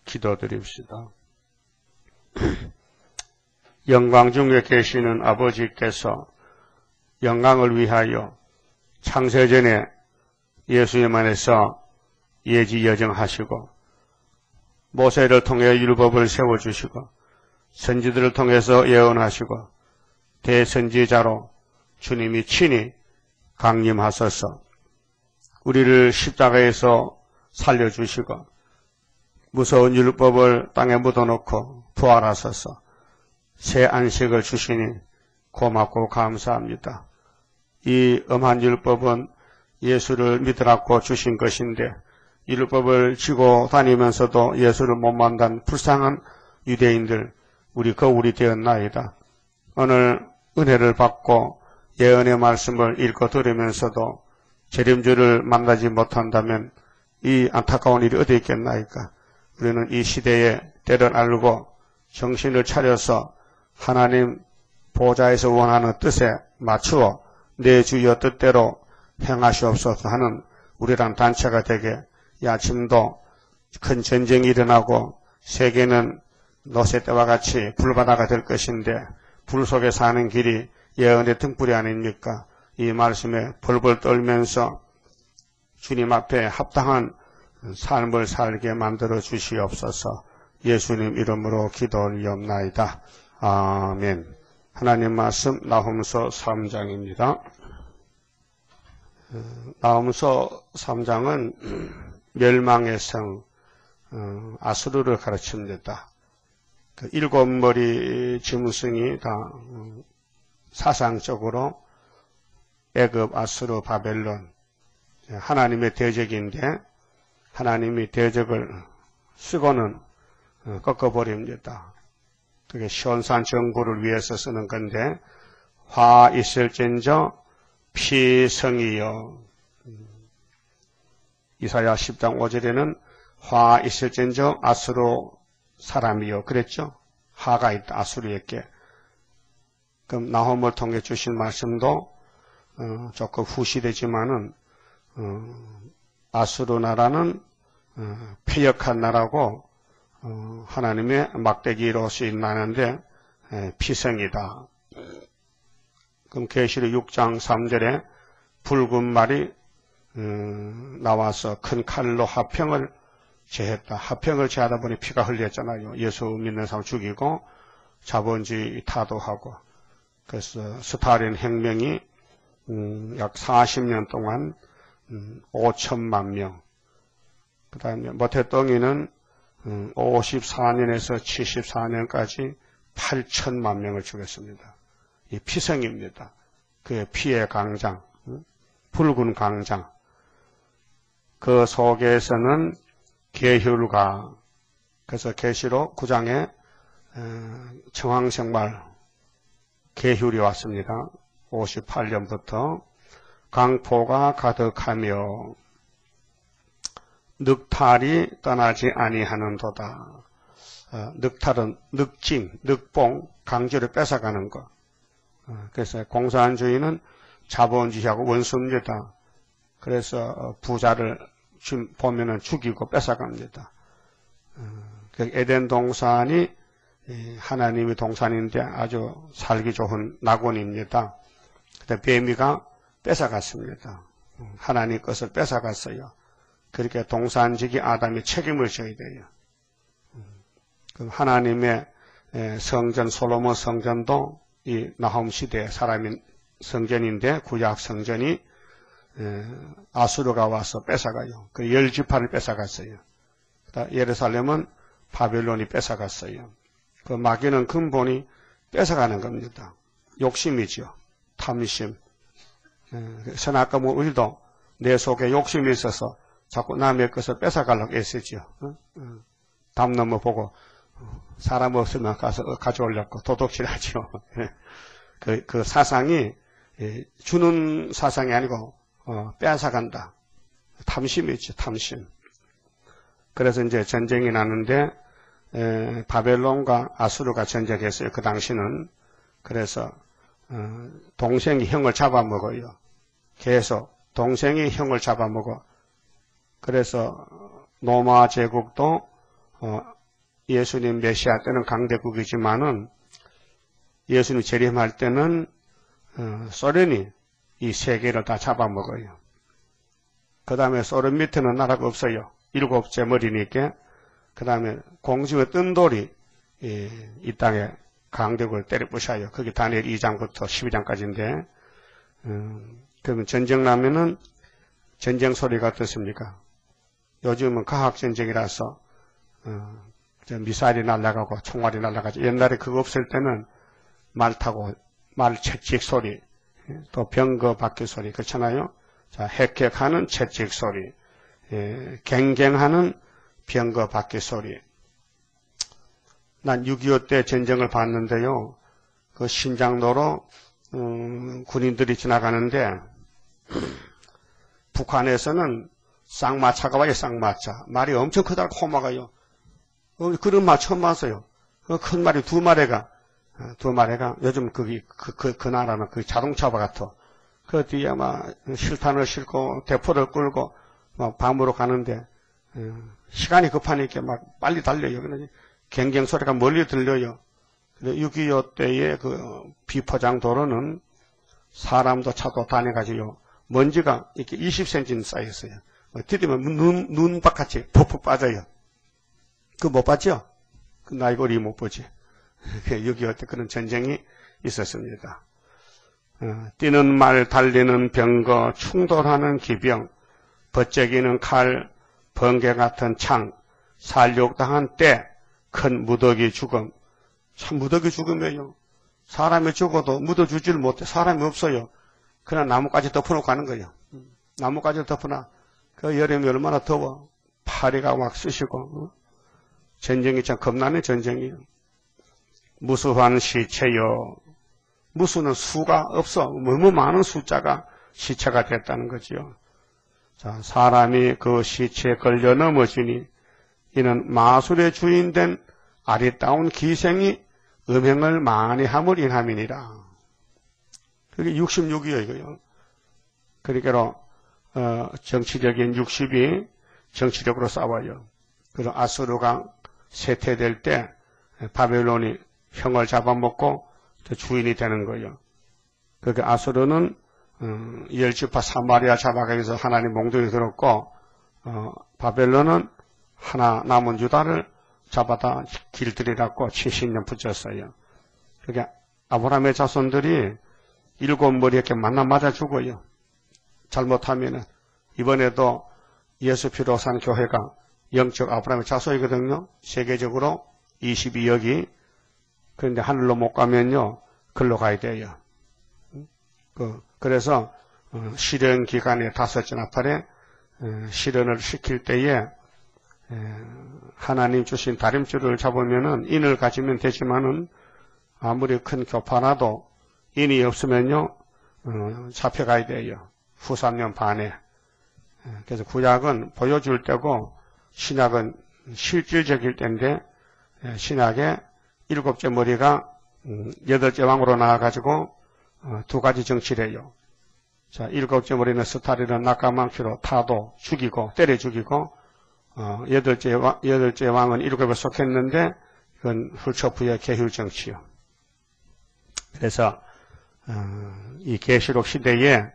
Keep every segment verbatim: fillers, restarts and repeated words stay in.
기도드립시다. 영광 중에 계시는 아버지께서 영광을 위하여 창세전에 예수님 안에서 예지여정하시고 모세를 통해 율법을 세워주시고 선지들을 통해서 예언하시고 대선지자로 주님이 친히 강림하셔서 우리를 십자가에서 살려주시고 무서운 율법을 땅에 묻어놓고 부활하셔서 새 안식을 주시니 고맙고 감사합니다. 이 엄한 율법은 예수를 믿으라고 주신 것인데 율법을 지고 다니면서도 예수를 못 만난 불쌍한 유대인들 우리 거울이 되었나이다. 오늘 은혜를 받고 예언의 말씀을 읽고 들으면서도 재림주를 만나지 못한다면 이 안타까운 일이 어디 있겠나이까. 우리는 이 시대의 때를 알고 정신을 차려서 하나님 보좌에서 원하는 뜻에 맞추어 내 주여 뜻대로 행하시옵소서 하는 우리란 단체가 되게 이 아침도 큰 전쟁이 일어나고 세계는 노새 때와 같이 불바다가 될 것인데 불 속에 사는 길이 예언의 등불이 아닙니까? 이 말씀에 벌벌 떨면서 주님 앞에 합당한 삶을 살게 만들어 주시옵소서. 예수님 이름으로 기도 올리옵나이다. 아멘. 하나님 말씀 나훔서 삼 장입니다. 나훔서 삼 장은 멸망의 성 아수르를 가르칩니다. 그 일곱 머리 짐승이 다 사상적으로 애굽, 아수르, 바벨론 하나님의 대적인데 하나님이 대적을 쓰고는 꺾어버립니다. 그게 시온산 정부를 위해서 쓰는 건데 화 있을진저 피성이여. 이사야 십 장 오 절에는 화 있을진저 아수르 사람이요 그랬죠. 화가 있다 아수르에게. 그럼 나홈을 통해 주신 말씀도 어, 조금 후시되지만은 어, 아수르 나라는 어, 패역한 나라고 어, 하나님의 막대기로 쓰인다는데 피성이다. 그럼 계시록 육 장 삼 절에 붉은 말이 음, 나와서 큰 칼로 화평을 제했다. 화평을 제하다 보니 피가 흘렸잖아요. 예수 믿는 사람 죽이고 자본주의 타도하고. 그래서 스탈린 혁명이 음, 약 사십 년 동안 음, 오천만 명. 그 다음에 모태똥이는 음, 오십사 년에서 칠십사 년까지 팔천만 명을 죽였습니다. 이 피성입니다. 그의 피의 강장, 음? 붉은 강장. 그 속에서는 계율과, 그래서 계시록 구 장에 청황생말 계율이 왔습니다. 오십팔 년부터 강포가 가득하며 늑탈이 떠나지 아니하는도다. 어, 늑탈은 늑징, 늑봉, 강제로 뺏어가는 것. 어, 그래서 공산주의는 자본주의하고 원수입니다. 그래서 부자를 보면은 죽이고 뺏어갑니다. 어, 에덴 동산이 하나님의 동산인데 아주 살기 좋은 낙원입니다. 그때 뱀이가 뺏어갔습니다. 하나님 것을 뺏어갔어요. 그렇게 동산지기 아담이 책임을 져야 돼요. 그럼 하나님의 성전 솔로몬 성전도 이 나홈 시대 사람인 성전인데 구약 성전이 아수르가 와서 뺏어가요. 그 열 지파를 뺏어갔어요. 예루살렘은 바벨론이 뺏어갔어요. 그 마귀는 근본이 뺏어가는 겁니다. 욕심이죠. 탐심. 선악과 뭐 우리도 내 속에 욕심이 있어서 자꾸 남의 것을 뺏어가려고 애쓰죠. 담 넘어 보고 사람 없으면 가서 가져오려고 도둑질하죠. 그, 그 사상이 주는 사상이 아니고 어, 뺏어간다. 탐심이죠. 탐심. 그래서 이제 전쟁이 나는데 에, 바벨론과 아수르가 전쟁했어요. 그 당시는. 그래서 어, 동생이 형을 잡아먹어요. 계속 동생이 형을 잡아먹어. 그래서 로마 제국도 어, 예수님 메시아 때는 강대국이지만은 예수님 재림할 때는 어, 소련이 이 세계를 다 잡아먹어요. 그 다음에 소련 밑에는 나라가 없어요. 일곱째 머리니까. 그 다음에 공중의 뜬 돌이 이, 이 땅에 강대국을 때려 부셔요. 그게 다니엘 이 장부터 십이 장까지인데 음, 그러면 전쟁 나면은 전쟁 소리가 어떻습니까? 요즘은 과학전쟁이라서 어, 미사일이 날아가고 총알이 날아가죠. 옛날에 그거 없을 때는 말 타고 말 채찍 소리, 또 병거 바퀴 소리 그렇잖아요. 자, 헥헥하는 채찍 소리, 예, 갱갱하는 병거 바퀴 소리. 난 육이오 때 전쟁을 봤는데요. 그 신장로로 음, 군인들이 지나가는데 북한에서는 쌍마차가 와요. 쌍마차. 말이 엄청 크다고 호마가요. 어, 그런 말 처음 봤어요. 그 큰 말이 두 마리가 두 마리가 요즘 거기 그, 그, 그 나라는 그 자동차 같아. 그 뒤에 막 실탄을 싣고 대포를 끌고 막 밤으로 가는데 음, 시간이 급하니까 막 빨리 달려요. 갱갱 소리가 멀리 들려요. 육이오 때의 그 비포장 도로는 사람도 차도 다녀가지고 먼지가 이렇게 이십 센티미터 쌓였어요. 디디면 눈, 눈박같이 푹푹 빠져요. 그거 못 봤죠? 그 나이고리 못 보지. 육이오 때 그런 전쟁이 있었습니다. 어, 뛰는 말, 달리는 병거, 충돌하는 기병, 버째기는 칼, 번개 같은 창, 살육당한 때, 큰 무더기 죽음. 참 무더기 죽음이에요. 사람이 죽어도 묻어주지를 못해. 사람이 없어요. 그냥 나뭇가지 덮어놓고 가는 거예요. 나뭇가지를 덮어놔. 그 여름이 얼마나 더워. 파리가 막 쑤시고. 어? 전쟁이 참 겁나는 전쟁이에요. 무수한 시체요. 무수는 수가 없어. 너무 많은 숫자가 시체가 됐다는 거지요. 자, 사람이 그 시체에 걸려 넘어지니 이는 마술의 주인된 아리따운 기생이 음행을 많이 함을 인함이니라. 그게 육십육이에요, 이거요. 그러니까 어, 정치적인 육십이 정치적으로 싸워요. 그래서 아수르가 쇠퇴될 때 바벨론이 형을 잡아먹고 주인이 되는 거예요. 그러니까 아수르는 어, 열 지파 사마리아 잡아가기 위해서 하나님 몽둥이 들었고 어, 바벨론은 하나 남은 유다를 잡아다 길들이라고 칠십 년 붙였어요. 그러니까 아브라함의 자손들이 일곱 머리 이렇게 만나 맞아 죽어요. 잘못하면은 이번에도 예수 피로 산 교회가 영적 아브라함의 자손이거든요. 세계적으로 이십이억이. 그런데 하늘로 못 가면요, 글로 가야 돼요. 그, 그래서, 어, 실현 기간에 다섯째 나팔에, 어, 실현을 시킬 때에, 에, 하나님 주신 다림줄을 잡으면은 인을 가지면 되지만은 아무리 큰 교파라도 인이 없으면요, 어, 잡혀가야 돼요. 후 삼 년 반에. 그래서 구약은 보여줄 때고 신약은 실질적일 때인데 신약에 일곱째 머리가 여덟째 왕으로 나와가지고 두 가지 정치를 해요. 자, 일곱째 머리는 스타리는 낙가망피로 타도 죽이고 때려 죽이고 어, 여덟째, 왕, 여덟째 왕은 일곱에 속했는데 그건 훌초부의 계율 정치요. 그래서 어, 이 계시록 시대에 에,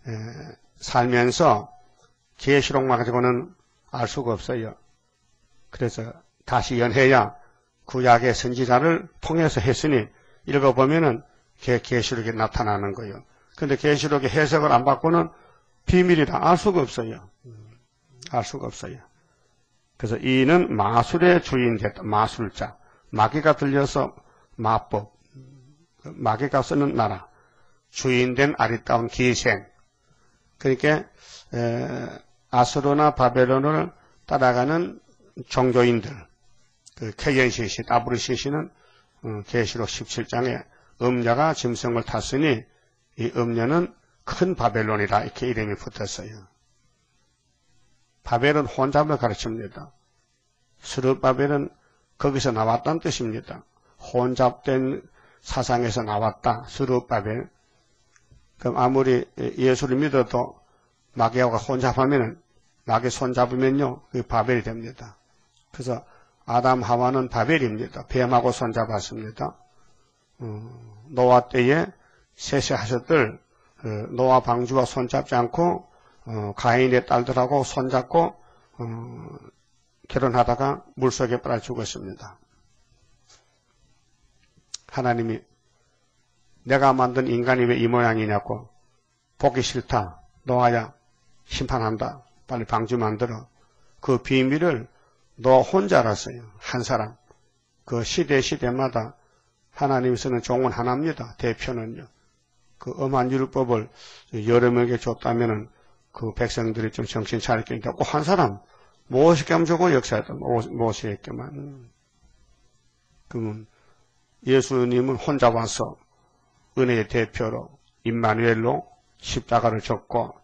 살면서 계시록만 가지고는 알 수가 없어요. 그래서 다시 연해야 구약의 선지자를 통해서 했으니 읽어보면은 계시록이 나타나는 거예요. 근데 계시록의 해석을 안 받고는 비밀이라 알 수가 없어요. 알 수가 없어요. 그래서 이는 마술의 주인 됐다. 마술자. 마귀가 들려서 마법. 마귀가 쓰는 나라. 주인된 아리따운 기생. 그러니까 에, 아수르나 바벨론을 따라가는 종교인들. 그 케겐시시, 다브르시시는 어, 계시록 십칠 장에 음녀가 짐승을 탔으니 이 음녀는 큰 바벨론이라 이렇게 이름이 붙었어요. 바벨은 혼잡을 가르칩니다. 스룹바벨은 거기서 나왔다는 뜻입니다. 혼잡된 사상에서 나왔다. 스룹바벨. 그럼 아무리 예수를 믿어도 마귀하고 혼잡하면은 마귀 손잡으면요, 그 바벨이 됩니다. 그래서 아담 하와는 바벨입니다. 뱀하고 손잡았습니다. 어, 노아 때에 세세하셨들 어, 노아 방주와 손잡지 않고 어, 가인의 딸들하고 손잡고 어, 결혼하다가 물속에 빠져 죽었습니다. 하나님이 내가 만든 인간이 왜 이 모양이냐고, 보기 싫다, 노아야 심판한다, 빨리 방주 만들어. 그 비밀을 너 혼자 알았어요. 한 사람. 그 시대 시대마다 하나님이 쓰는 종은 하나입니다. 대표는요. 그 엄한 율법을 여러 명에게 줬다면은 그 백성들이 좀 정신 차렸겠는데 꼭 한 사람 모세에게 하면 좋고 역사했다. 모세에게만. 그러면 예수님은 혼자 와서 은혜의 대표로 임마누엘로 십자가를 졌고,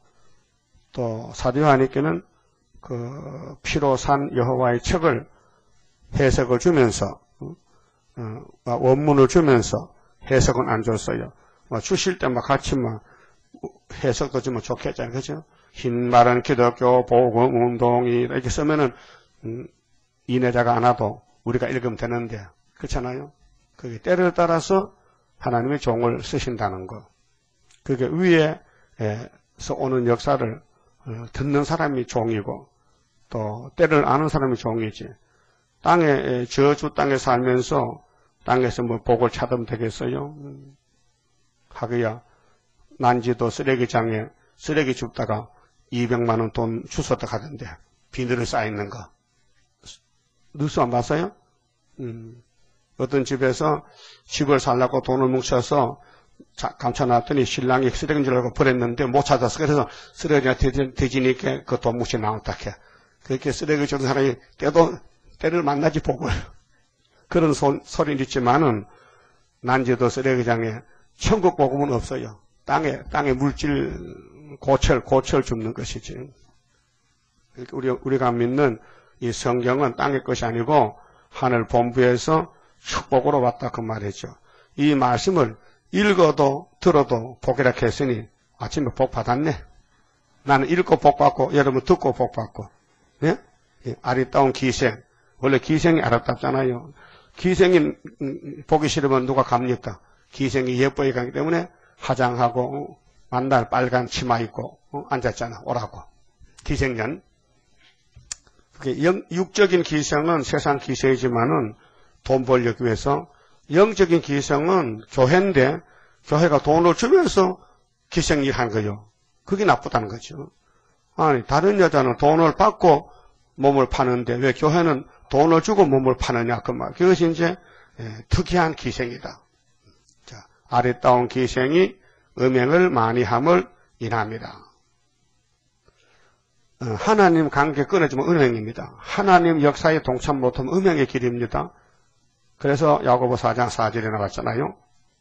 또 사도 요한에게는 그 피로 산 여호와의 책을 해석을 주면서 어, 원문을 주면서 해석은 안 줬어요. 뭐 주실 때 막 같이 막 해석도 주면 좋겠잖아요, 그죠? 흰 말은 기독교 복음 운동이 이렇게 쓰면은 음, 인내자가 안 와도 우리가 읽으면 되는데, 그렇잖아요. 그게 때를 따라서 하나님의 종을 쓰신다는 거. 그게 위에서 오는 역사를 듣는 사람이 종이고 또 때를 아는 사람이 종이지. 땅에 저주 땅에 살면서 땅에서 뭐 복을 찾으면 되겠어요? 하기야 난지도 쓰레기장에 쓰레기 줍다가 이백만 원 돈 주웠다 가던데 비늘을 쌓여있는 거. 뉴스 안 봤어요? 음. 어떤 집에서 집을 살려고 돈을 뭉쳐서 감춰놨더니 신랑이 쓰레기인 줄 알고 버렸는데 못 찾았어. 그래서 쓰레기가 뒤지니까 그 돈 뭉쳐 나왔다 해. 그렇게 쓰레기 주는 사람이 때도 때를 만나지 복을. 그런 소, 소리는 있지만은 난제도 쓰레기장에 천국 복음은 없어요. 땅에 땅에 물질 고철 고철 줍는 것이지. 우리 우리가 믿는 이 성경은 땅의 것이 아니고 하늘 본부에서 축복으로 왔다 그 말이죠. 이 말씀을 읽어도 들어도 복이라 했으니 아침에 복 받았네. 나는 읽고 복 받고 여러분 듣고 복 받고. 예? 예, 아리따운 기생. 원래 기생이 아름답잖아요. 기생이 보기 싫으면 누가 갑니까? 기생이 예뻐야 가기 때문에 화장하고 만날 빨간 치마 입고 어, 앉았잖아. 오라고. 기생년. 그게 영, 육적인 기생은 세상 기생이지만은 돈 벌려기 위해서, 영적인 기생은 교회인데 교회가 돈을 주면서 기생 일한 거요. 그게 나쁘다는 거죠. 아니 다른 여자는 돈을 받고 몸을 파는데 왜 교회는 돈을 주고 몸을 파느냐 그 말. 그것이 이제 예, 특이한 기생이다. 자, 아리따운 기생이 음행을 많이 함을 인합니다. 어, 하나님 관계 끊어지면 음행입니다. 하나님 역사에 동참 못하면 음행의 길입니다. 그래서 야고보 사 장 사 절에 나왔잖아요.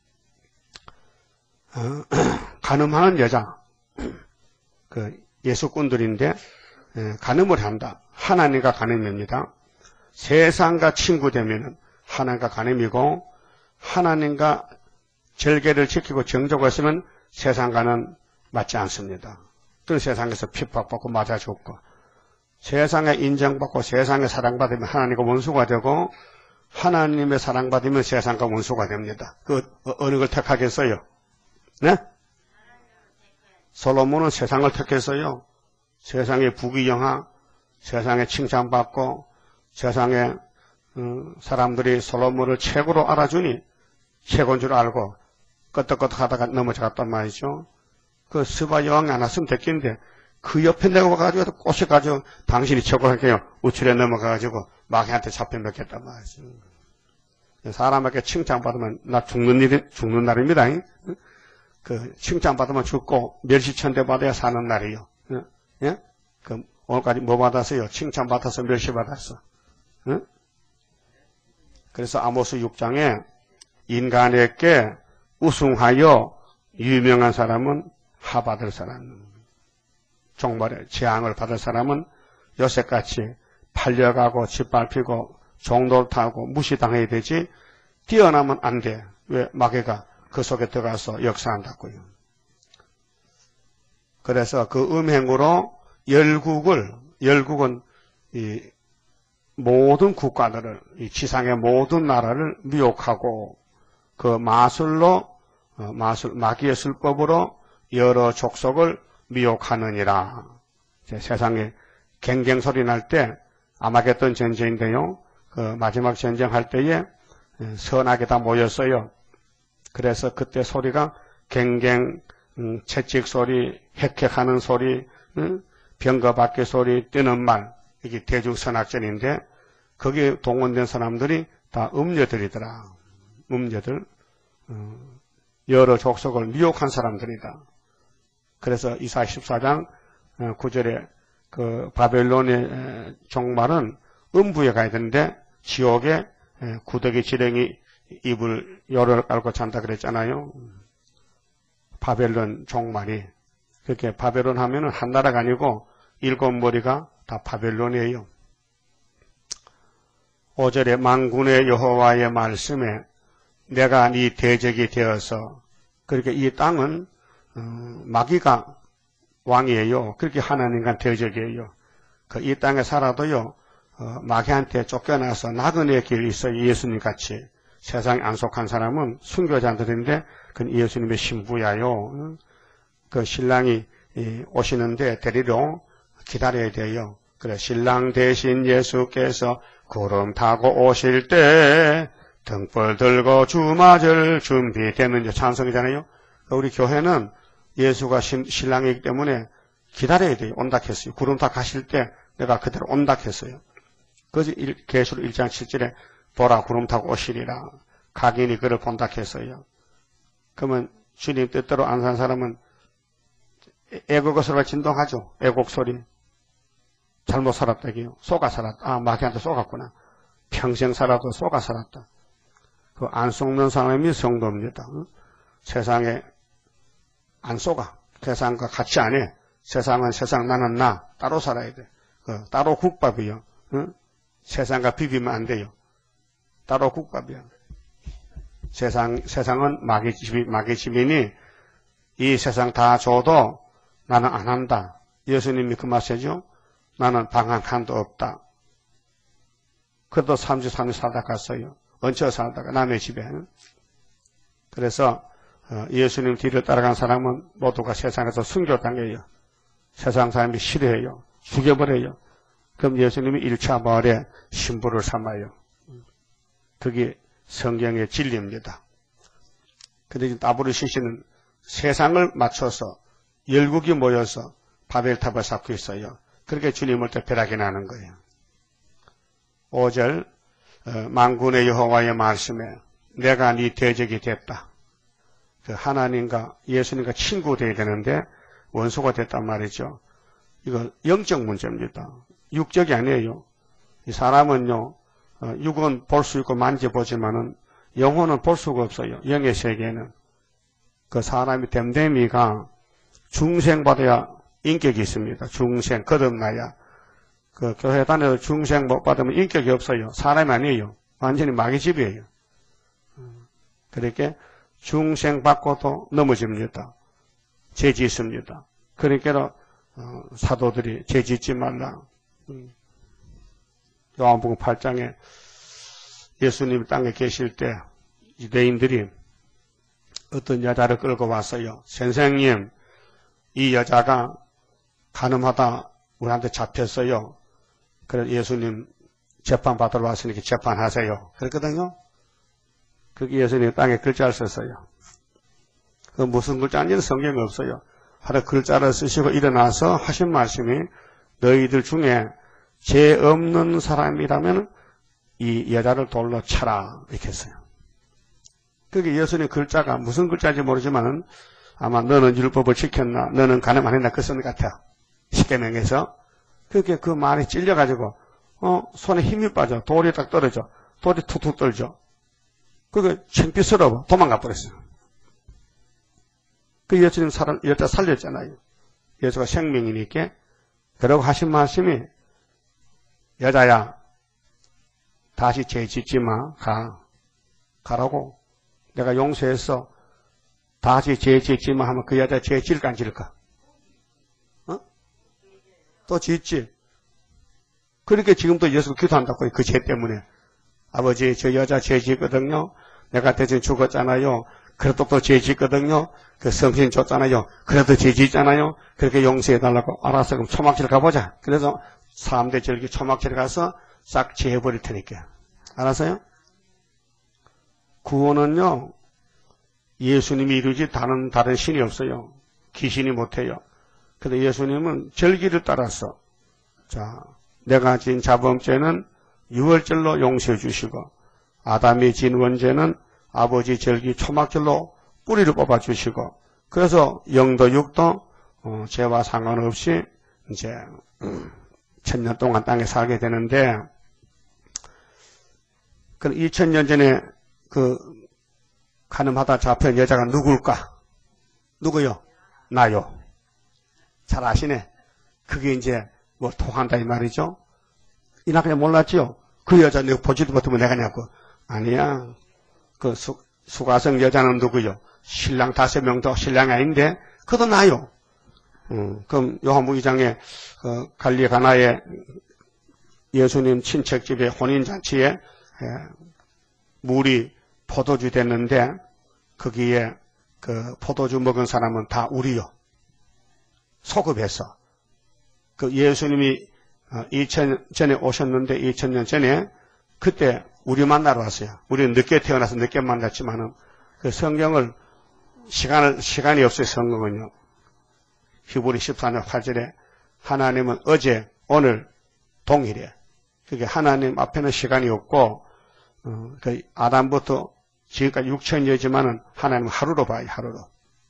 어, 간음하는 여자, 그 예수꾼들인데 에, 간음을 한다. 하나님과 간음입니다. 세상과 친구 되면은 하나님과 간음이고, 하나님과 절개를 지키고 정족을 했으면 세상과는 맞지 않습니다. 또 세상에서 핍박받고 맞아 죽고, 세상에 인정받고 세상에 사랑받으면 하나님과 원수가 되고, 하나님의 사랑받으면 세상과 원수가 됩니다. 그 어느 걸 택하겠어요? 네? 솔로몬은 세상을 택했어요. 세상에 부귀영화, 세상에 칭찬받고, 세상에 음, 사람들이 솔로몬을 최고로 알아주니 최고인 줄 알고 끄떡끄떡 하다가 넘어져갔단 말이죠. 그 스바 여왕이 안 왔으면 됐겠는데 그 옆에 내가 와가지고 꼬셔가지고 당신이 최고할게요. 우측에 넘어가가지고 마귀한테 잡혀 먹겠단 말이죠. 사람에게 칭찬받으면 나 죽는 일이, 죽는 날입니다. 그 칭찬받으면 죽고 멸시천대 받아야 사는 날이요. 예? 그 오늘까지 뭐 받았어요? 칭찬받아서 멸시받았어. 예? 그래서 아모스 육 장에 인간에게 우승하여 유명한 사람은 하받을 사람, 정말에 재앙을 받을 사람은 요새같이 팔려가고 짓밟히고 종돌 타고 무시당해야 되지 뛰어나면 안 돼. 왜? 마귀가 그 속에 들어가서 역사한다고요. 그래서 그 음행으로 열국을, 열국은 이 모든 국가들을, 이 지상의 모든 나라를 미혹하고 그 마술로, 어, 마술, 마귀의 술법으로 여러 족속을 미혹하느니라. 세상에 갱갱 소리 날 때 아마겟돈 전쟁인데요. 그 마지막 전쟁할 때에 선하게 다 모였어요. 그래서 그때 소리가 갱갱, 음, 채찍 소리, 헥헥하는 소리, 음, 병거바퀴 소리, 뛰는 말, 이게 대중선악전인데 거기에 동원된 사람들이 다 음녀들이더라. 음녀들, 음, 여러 족속을 미혹한 사람들이다. 그래서 이사야 십사 장 구 절에 그 바벨론의 종말은 음부에 가야 되는데 지옥에 구더기 지렁이 입을 열을 깔고 잔다 그랬잖아요. 바벨론 종말이. 그렇게 바벨론 하면은 한 나라가 아니고 일곱 머리가 다 바벨론이에요. 오 절에 만군의 여호와의 말씀에 내가 네 대적이 되어서, 그렇게 이 땅은 어, 마귀가 왕이에요. 그렇게 하나님과 대적이에요. 그 이 땅에 살아도요, 어, 마귀한테 쫓겨나서 나그네의 길이 있어요. 예수님 같이. 세상에 안 속한 사람은 순교자들인데 그건 예수님의 신부야요. 그 신랑이 오시는데 데리러 기다려야 돼요. 그래, 신랑 대신 예수께서 구름 타고 오실 때 등불 들고 주맞을 준비되는 찬송이잖아요. 우리 교회는 예수가 신랑이기 때문에 기다려야 돼요. 온다 했어요. 구름 타 가실 때 내가 그대로 온다 했어요. 그래서 계시록 일 장 칠 절에 보라 구름 타고 오시리라. 각인이 그를 본다 했어요. 그러면 주님 뜻대로 안 산 사람은 애국의 소리가 진동하죠. 애국 소리. 잘못 살았다기요. 쏘가 살았다. 아, 마귀한테 쏘갔구나. 평생 살아도 쏘가 살았다. 그 안 속는 사람이 성도입니다. 응? 세상에 안 쏘가. 세상과 같이 안 해. 세상은 세상, 나는 나. 따로 살아야 돼. 그 따로 국밥이요. 응? 세상과 비비면 안 돼요. 따로 국밥이야. 세상, 세상은 마귀 집이, 마귀 집이니 이 세상 다 줘도 나는 안 한다. 예수님이 그 말씀이죠. 나는 방 한 칸도 없다. 그래도 삼십삼 일 살다 갔어요. 얹혀 살다가 남의 집에. 그래서 예수님 뒤를 따라간 사람은 모두가 세상에서 순교당해요. 세상 사람이 싫어해요. 죽여버려요. 그럼 예수님이 일 차 부활에 신부를 삼아요. 그게 성경의 진리입니다. 그런데 나부르시시는 세상을 맞춰서 열국이 모여서 바벨탑을 쌓고 있어요. 그렇게 주님을 또 벼락이 나는 거예요. 오 절 만군의 여호와의 말씀에 내가 네 대적이 됐다. 그 하나님과 예수님과 친구 되어야 되는데 원수가 됐단 말이죠. 이거 영적 문제입니다. 육적이 아니에요. 이 사람은요, 육은 볼 수 있고 만져보지만은 영혼은 볼 수가 없어요. 영의 세계는. 그 사람이 댐댐이가 중생받아야 인격이 있습니다. 중생, 거듭나야. 그 교회 다녀도 중생 못 받으면 인격이 없어요. 사람이 아니에요. 완전히 마귀집이에요. 그렇게 중생 받고도 넘어집니다. 죄 짓습니다. 그러니까 어, 사도들이 죄 짓지 말라. 음. 요한복음 팔 장에 예수님이 땅에 계실 때 유대인들이 어떤 여자를 끌고 왔어요. 선생님, 이 여자가 간음하다 우리한테 잡혔어요. 그래서 예수님 재판 받으러 왔으니까 재판하세요. 그랬거든요. 그게 예수님 땅에 글자를 썼어요. 그 무슨 글자인지는 성경에 없어요. 하루 글자를 쓰시고 일어나서 하신 말씀이 너희들 중에 죄 없는 사람이라면 이 여자를 돌로 쳐라 이렇게 했어요. 그게 예수님 글자가 무슨 글자인지 모르지만 아마 너는 율법을 지켰나 너는 간음 안 했나 그 쓴 것 같아. 십계명에서. 그게 그 말이 찔려가지고 어 손에 힘이 빠져. 돌이 딱 떨어져. 돌이 툭툭 떨죠. 그게 창피스러워. 도망가 버렸어요. 그 예수님 사람, 여자 살렸잖아요. 예수가 생명이니까. 그러고 하신 말씀이 여자야 다시 죄 짓지 마. 가. 가라고. 내가 용서해서 다시 죄 짓지 마 하면 그 여자 죄 질까 안 질까? 어? 또 짓지. 그렇게 지금도 예수가 기도한다고요. 그 죄 때문에. 아버지, 저 여자 죄 짓거든요. 내가 대신 죽었잖아요. 그래도 또 죄 짓거든요. 그 성신 줬잖아요. 그래도 죄 짓잖아요. 그렇게 용서해달라고. 알았어. 그럼 초막질 가보자. 그래서 삼 대 절기 초막질 가서 싹 죄해버릴 테니까. 알았어요? 구원은요, 예수님이 이루지 다른, 다른 신이 없어요. 귀신이 못해요. 근데 예수님은 절기를 따라서, 자, 내가 진 자범죄는 유월절로 용서해 주시고, 아담이 진 원죄는 아버지 절기 초막절로 뿌리를 뽑아 주시고, 그래서 영도 육도, 어, 죄와 상관없이 이제, 음, 천년 동안 땅에 살게 되는데, 그 이천 년 전에 그 가늠하다 잡힌 여자가 누굴까? 누구요? 나요. 잘 아시네. 그게 이제 뭐 통한다 이 말이죠. 이나 그냥 몰랐지요. 그 여자 내가 보지도 못하면 내가 냐고. 아니야. 그 수, 수가성 여자는 누구요? 신랑 다섯 명도 신랑이 아닌데 그도 나요. 음, 그럼 요한복음 이 장에 어, 갈리 가나의 예수님 친척집의 혼인잔치에 에, 물이 포도주 됐는데 거기에 그 포도주 먹은 사람은 다 우리요. 소급해서. 그 예수님이 이천 년 전에 오셨는데 이천 년 전에 그때 우리 만나러 왔어요. 우리는 늦게 태어나서 늦게 만났지만은 그 성경을 시간을 시간이 없어요. 성경은요. 히브리 십사 장 팔 절에 하나님은 어제 오늘 동일해. 그게 하나님 앞에는 시간이 없고 어, 그 아담부터 지금까지 육천여지만은 하나님은 하루로 봐요. 하루로.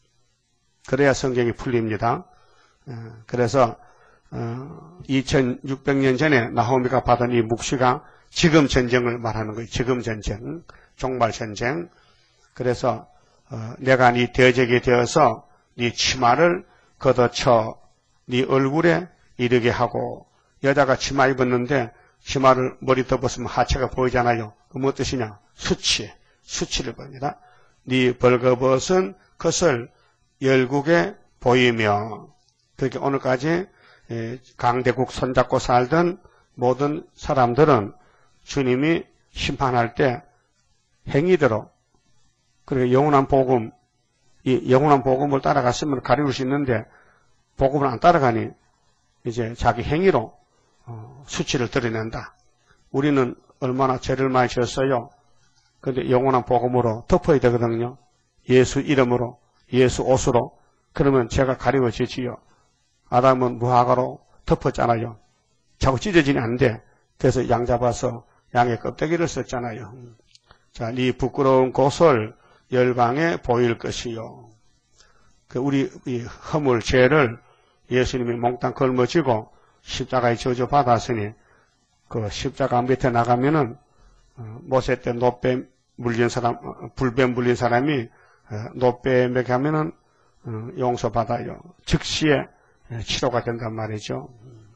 그래야 성경이 풀립니다. 어, 그래서 어, 이천육백 년 전에 나호미가 받은 이 묵시가 지금 전쟁을 말하는 거예요. 지금 전쟁, 종말 전쟁. 그래서 어, 내가 네 대적이 되어서 네 치마를 걷어쳐 네 얼굴에 이르게 하고, 여자가 치마 입었는데 치마를 머리 덮었으면 하체가 보이잖아요. 그 뭐 뜻이냐? 수치, 수치를 보입니다. 네 벌거벗은 것을 열국에 보이며, 그렇게 오늘까지 강대국 손잡고 살던 모든 사람들은 주님이 심판할 때 행위대로, 그리고 영원한 복음, 이 영원한 복음을 따라갔으면 가리울 수 있는데 복음을 안 따라가니 이제 자기 행위로 어, 수치를 드러낸다. 우리는 얼마나 죄를 많이 지었어요. 그런데 영원한 복음으로 덮어야 되거든요. 예수 이름으로, 예수 옷으로. 그러면 죄가 가리워지지요. 아담은 무화과로 덮었잖아요. 자꾸 찢어지니 안 돼. 그래서 양 잡아서 양의 껍데기를 썼잖아요. 자, 네 부끄러운 곳을 열방에 보일 것이요. 그 우리 이 허물 죄를 예수님이 몽땅 걸머지고 십자가에 저주 받았으니 그 십자가 밑에 나가면은 어, 모세 때 노뱀 물린 사람, 불뱀 물린 사람이 어, 노뱀에 가면은 어, 용서받아요. 즉시에 치료가 된단 말이죠.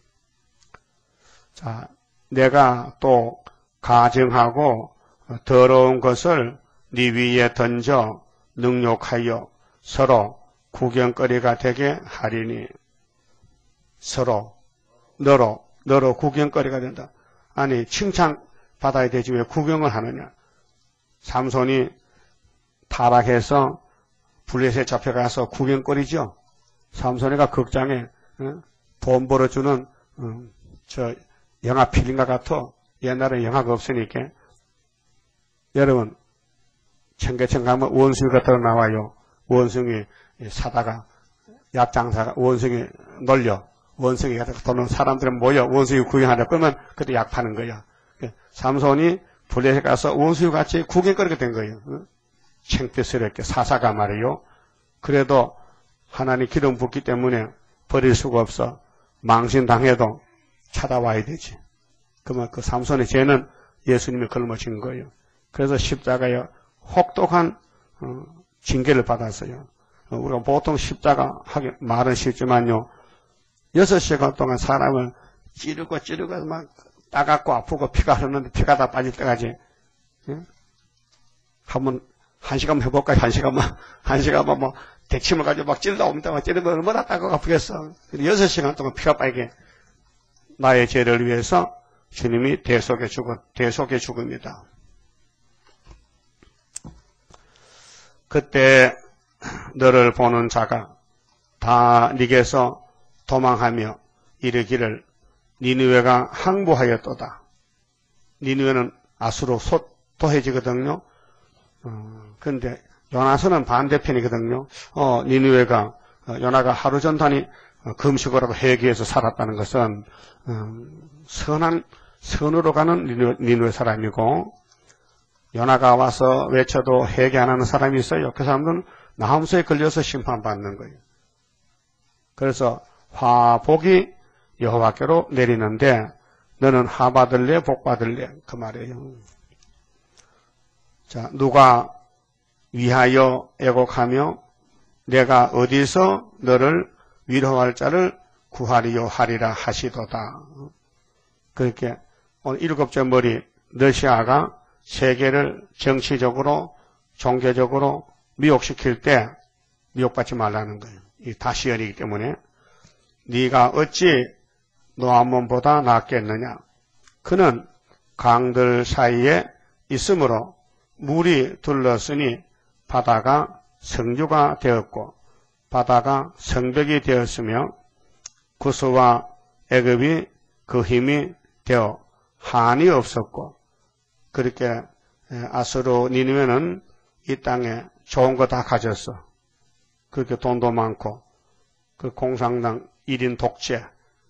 자, 내가 또 가증하고 더러운 것을 네 위에 던져 능욕하여 서로 구경거리가 되게 하리니. 서로 너로 너로 구경거리가 된다. 아니 칭찬 받아야 되지 왜 구경을 하느냐. 삼손이 타락해서 블레셋에 잡혀가서 구경거리죠. 삼손이가 극장에 어? 돈 벌어주는 어, 저 영화 필름과 같아. 옛날에 영화가 없으니까. 여러분 청계천 가면 원숭이 같은 거 나와요. 원숭이 사다가 약장사가 원숭이 놀려. 원숭이 같은 거 도는 사람들은 모여 원숭이 구경하려 그러면 그때 약 파는 거야. 삼손이 블레셋 가서 원숭이 같이 구경거리게 된 거예요. 창피스럽게 사사가 말이요. 그래도 하나님 기름 붓기 때문에 버릴 수가 없어. 망신당해도 찾아와야 되지. 그러면 그 삼손의 죄는 예수님이 걸머진 거예요. 그래서 십자가에 혹독한 어, 징계를 받았어요. 어, 우리가 보통 십자가 하기 말은 쉽지만요. 여섯 시간 동안 사람을 찌르고 찌르고 막 따갑고 아프고 피가 흐르는데 피가 다 빠질 때까지 예? 한번 한 시간만 해볼까요? 한 시간만 한 시간만 뭐 대침을 가지고 막 찔러 옵니다. 막 찌르면 얼마나 따가고 아프겠어. 여섯 시간 동안 피가 빠지게 나의 죄를 위해서 주님이 대속의 죽음, 대속의 죽음이다. 그때 너를 보는 자가 다 네게서 도망하며 이르기를 니느웨가 항복하였도다. 니느웨는 아수르 소도해지거든요. 어, 그런데 요나서는 반대편이거든요. 어, 니느웨가 어, 요나가 하루 전단이 어, 금식을 하고 회개해서 살았다는 것은 어, 선한 선으로 가는 니느웨, 니느웨 사람이고, 요나가 와서 외쳐도 회개 안 하는 사람이 있어요. 그 사람들은 나홈수에 걸려서 심판받는 거예요. 그래서 화복이 여호와께로 내리는데 너는 화 받을래 복 받을래 그 말이에요. 자, 누가 위하여 애곡하며 내가 어디서 너를 위로할 자를 구하리요 하리라 하시도다. 그렇게 오늘 일곱째 머리 러시아가 세계를 정치적으로 종교적으로 미혹시킬 때 미혹받지 말라는 거예요. 이 다시언이기 때문에 네가 어찌 노아몬보다 낫겠느냐. 그는 강들 사이에 있으므로 물이 둘렀으니 바다가 성류가 되었고 바다가 성벽이 되었으며 구스와 애굽이 그 힘이 되어 한이 없었고, 그렇게 아수르 니느웨는 이 땅에 좋은 거 다 가졌어. 그렇게 돈도 많고 그 공산당 일 인 독재,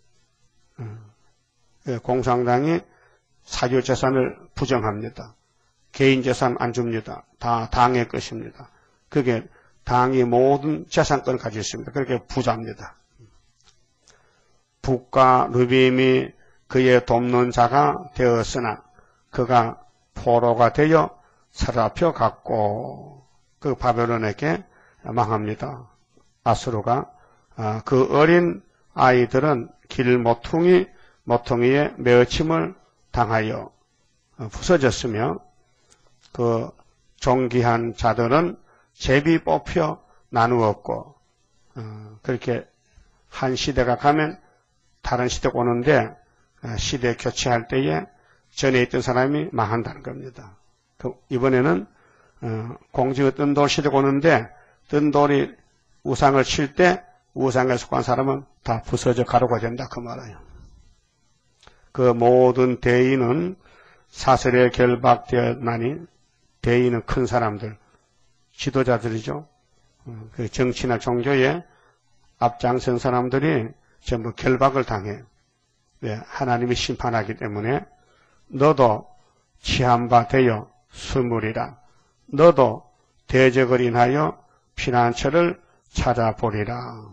공산당이 사유재산을 부정합니다. 개인재산 안 줍니다. 다 당의 것입니다. 그게 당이 모든 재산권을 가지고 있습니다. 그렇게 부자입니다. 북과 루빔이 그의 돕는 자가 되었으나 그가 포로가 되어 사로잡혀 갔고 그 바벨론에게 망합니다. 아수르가 그 어린 아이들은 길 모퉁이 모퉁이에 매어침을 당하여 부서졌으며 그 존귀한 자들은 제비 뽑혀 나누었고, 그렇게 한 시대가 가면 다른 시대가 오는데 시대 교체할 때에 전에 있던 사람이 망한다는 겁니다. 이번에는 공중의 뜬돌 시대가 오는데 뜬돌이 우상을 칠 때 우상에 속한 사람은 다 부서져 가루가 된다 그 말이에요. 그 모든 대의는 사슬에 결박되었나니, 대의는 큰 사람들, 지도자들이죠. 그 정치나 종교에 앞장선 사람들이 전부 결박을 당해. 네, 하나님이 심판하기 때문에 너도 취한 바 되어 수물이라. 너도 대적을 인하여 피난처를 찾아보리라.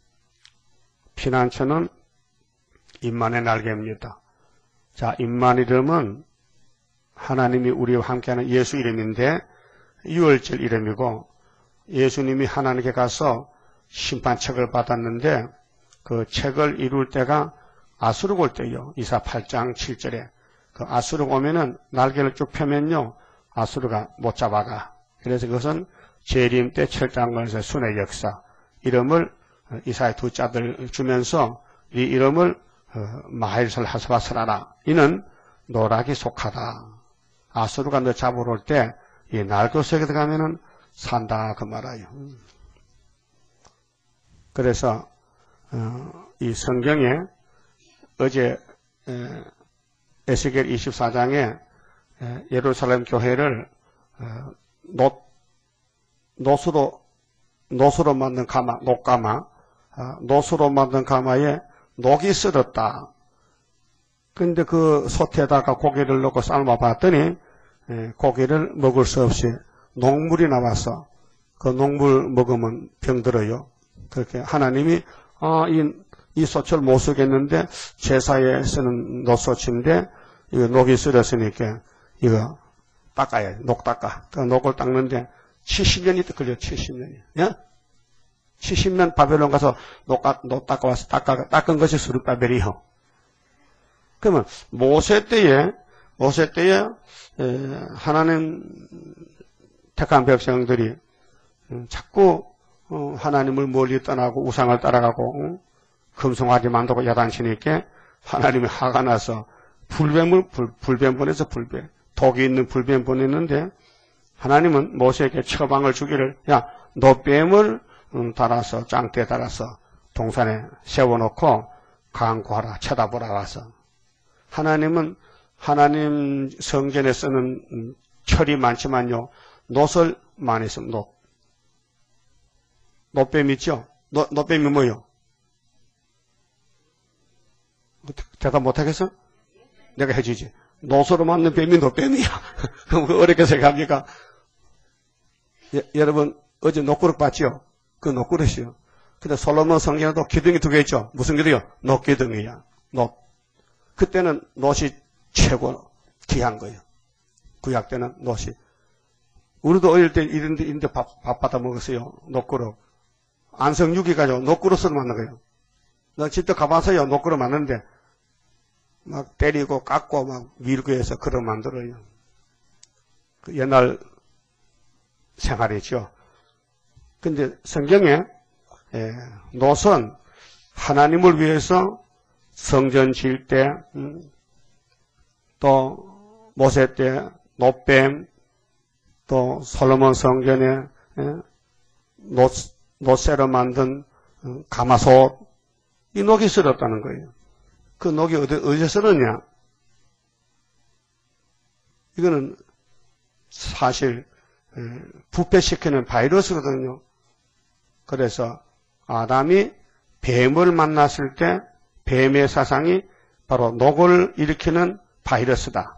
피난처는 임만의 날개입니다. 자, 임만 이름은 하나님이 우리와 함께하는 예수 이름인데 유월절 이름이고, 예수님이 하나님께 가서 심판책을 받았는데 그 책을 이룰 때가 아수르 올 때요. 이사 팔 장 칠 절에 그 아수르 오면은 날개를 쭉 펴면요 아수르가 못 잡아가. 그래서 그것은 재림 때 철장건에서 순의 역사 이름을 이사의 두 자들 주면서 이 이름을 마헬설 하스바스라라. 이는 노락이 속하다. 아수르가 너 잡으러 올 때 이 날것석에 들어가면은 산다 그 말아요. 그래서 어, 이 성경에 어제 에, 에스겔 이십사 장에 에, 예루살렘 교회를 어, 노, 노수로 노수로 만든 가마, 녹가마, 어, 노수로 만든 가마에 녹이 쓸었다. 근데 그 솥에다가 고기를 넣고 삶아봤더니 에, 고기를 먹을 수 없이 녹물이 나와서 그 녹물 먹으면 병들어요. 그렇게 하나님이 아, 이, 이 솥을 못 쓰겠는데 제사에 쓰는 노솥인데 이거 녹이 쓸었으니까 이거 닦아야 돼. 녹 닦아. 그 녹을 닦는데 칠십 년이 걸려. 칠십 년이. 예? 칠십 년 바벨론 가서 녹, 녹 닦아 와서 닦아, 닦은 것이 스룹바벨이요. 그러면 모세 때에 모세 때에 에, 하나님 택한 백성들이 자꾸 어, 하나님을 멀리 떠나고 우상을 따라가고 어? 금송아지 만들고 야단치니까 하나님이 화가 나서 불뱀을 불, 불뱀 보내서 불뱀. 독이 있는 불뱀 보냈는데 하나님은 모세에게 처방을 주기를 야, 너 뱀을 음, 달아서 짱대에 달아서 동산에 세워놓고 강구하라 쳐다보라 와서. 하나님은 하나님 성전에 쓰는 음, 철이 많지만요. 놋을 많이 씁니다. 놋. 놋뱀 있죠? 놋, 놋뱀이 뭐요? 대답 못하겠어? 내가 해주지. 놋으로 만든 뱀이 놋뱀이야. 그럼 그 어렵게 생각합니까? 예, 여러분 어제 놋그릇 봤죠? 그 놋그릇이요. 근데 솔로몬 성전에도 기둥이 두 개 있죠? 무슨 기둥이요? 놋기둥이야. 놋. 그때는 놋이 최고 귀한 거예요. 구약 때는 놋이. 우리도 어릴 때 이런 데, 이런 데 밥, 밥 받아 먹었어요. 놋그릇. 안성 육 이 가지고 놋그릇으로 만든 거예요. 나 직접 가봐서요. 놋그릇 만드는데 막 때리고 깎고 막 밀고 해서 그릇 만들어요. 그 옛날 생활이죠. 근데 성경에 예, 놋은 하나님을 위해서 성전 지을 때, 음, 또 모세 때 놋뱀, 또 솔로몬 성전에 예, 놋, 놋새로 만든 음, 가마솥, 이 녹이 쓸었다는 거예요. 그 녹이 어디, 어디서 쓸었냐? 이거는 사실 예, 부패시키는 바이러스거든요. 그래서 아담이 뱀을 만났을 때 뱀의 사상이 바로 녹을 일으키는 바이러스다.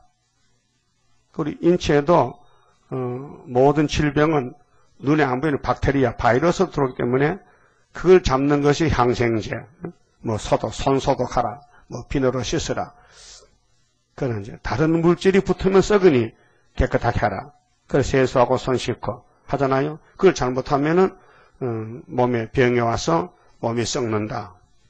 우리 인체에도 어, 모든 질병은 눈에 안 보이는 박테리아, 바이러스 들어오기 때문에 그걸 잡는 것이 항생제, 뭐 소독, 손 소독하라, 뭐 비누로 씻으라. 그런 이제 다른 물질이 붙으면 썩으니 깨끗하게 하라. 그걸 세수하고 손 씻고 하잖아요. 그걸 잘못하면은 음, 몸에 병이 와서 몸이 썩는다.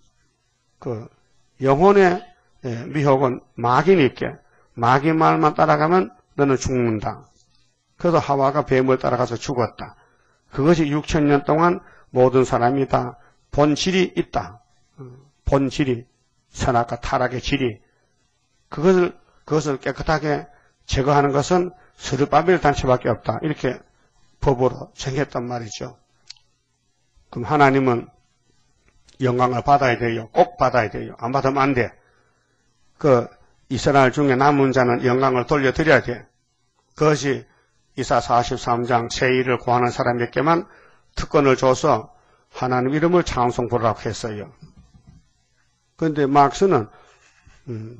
그 영혼의 예, 미혹은 마귀니까 마귀 말만 따라가면 너는 죽는다. 그래서 하와가 뱀을 따라가서 죽었다. 그것이 육천 년 동안 모든 사람이 다 본질이 있다. 본질이 선악과 타락의 질이 그것을 그것을 깨끗하게 제거하는 것은 스룹바벨 단체밖에 없다. 이렇게 법으로 정했단 말이죠. 그럼 하나님은 영광을 받아야 돼요. 꼭 받아야 돼요. 안 받으면 안 돼. 그 이스라엘 중에 남은 자는 영광을 돌려드려야 돼. 그것이 이사 사십삼 장 세일을 구하는 사람에게만 특권을 줘서 하나님 이름을 찬송 부르라고 했어요. 그런데 막스는 음,